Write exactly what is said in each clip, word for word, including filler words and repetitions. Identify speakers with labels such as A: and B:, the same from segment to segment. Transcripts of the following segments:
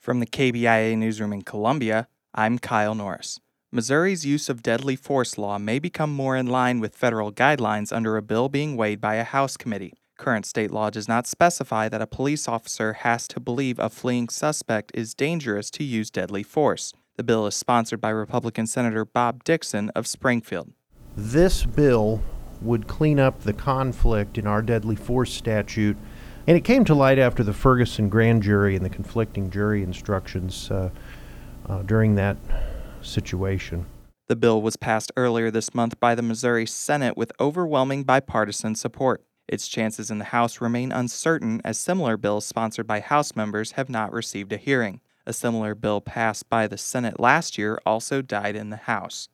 A: From the K B I A newsroom in Columbia, I'm Kyle Norris. Missouri's use of deadly force law may become more in line with federal guidelines under a bill being weighed by a House committee. Current state law does not specify that a police officer has to believe a fleeing suspect is dangerous to use deadly force. The bill is sponsored by Republican Senator Bob Dixon of Springfield.
B: This bill would clean up the conflict in our deadly force statute, and it came to light after the Ferguson grand jury and the conflicting jury instructions uh, uh, during that situation.
A: The bill was passed earlier this month by the Missouri Senate with overwhelming bipartisan support. Its chances in the House remain uncertain, as similar bills sponsored by House members have not received a hearing. A similar bill passed by the Senate last year also died in the House.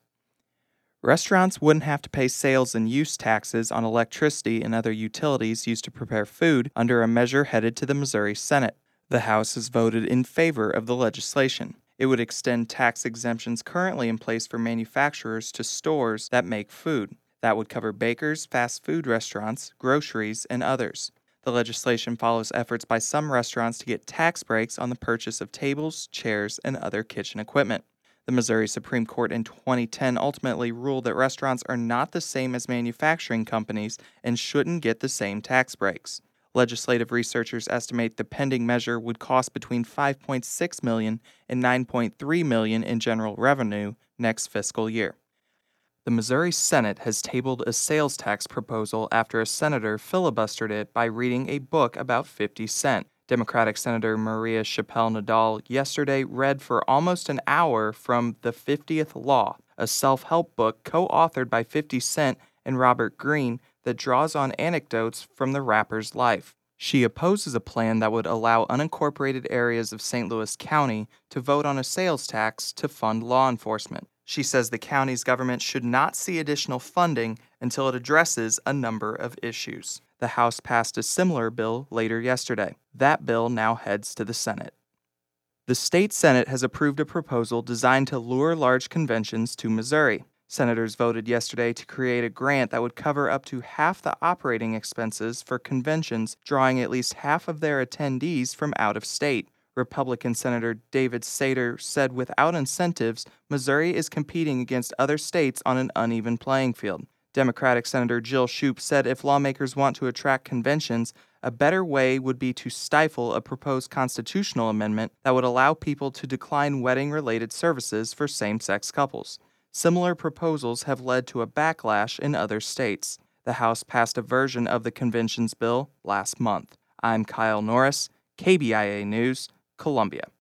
A: Restaurants wouldn't have to pay sales and use taxes on electricity and other utilities used to prepare food under a measure headed to the Missouri Senate. The House has voted in favor of the legislation. It would extend tax exemptions currently in place for manufacturers to stores that make food. That would cover bakers, fast food restaurants, groceries, and others. The legislation follows efforts by some restaurants to get tax breaks on the purchase of tables, chairs, and other kitchen equipment. The Missouri Supreme Court in twenty ten ultimately ruled that restaurants are not the same as manufacturing companies and shouldn't get the same tax breaks. Legislative researchers estimate the pending measure would cost between five point six million dollars and nine point three million dollars in general revenue next fiscal year. The Missouri Senate has tabled a sales tax proposal after a senator filibustered it by reading a book about fifty cent. Democratic Senator Maria Chappelle-Nadal yesterday read for almost an hour from The fiftieth Law, a self-help book co-authored by fifty cent and Robert Greene that draws on anecdotes from the rapper's life. She opposes a plan that would allow unincorporated areas of Saint Louis County to vote on a sales tax to fund law enforcement. She says the county's government should not see additional funding until it addresses a number of issues. The House passed a similar bill later yesterday. That bill now heads to the Senate. The state Senate has approved a proposal designed to lure large conventions to Missouri. Senators voted yesterday to create a grant that would cover up to half the operating expenses for conventions drawing at least half of their attendees from out of state. Republican Senator David Sater said without incentives, Missouri is competing against other states on an uneven playing field. Democratic Senator Jill Shoup said if lawmakers want to attract conventions, a better way would be to stifle a proposed constitutional amendment that would allow people to decline wedding-related services for same-sex couples. Similar proposals have led to a backlash in other states. The House passed a version of the conventions bill last month. I'm Kyle Norris, K B I A News, Columbia.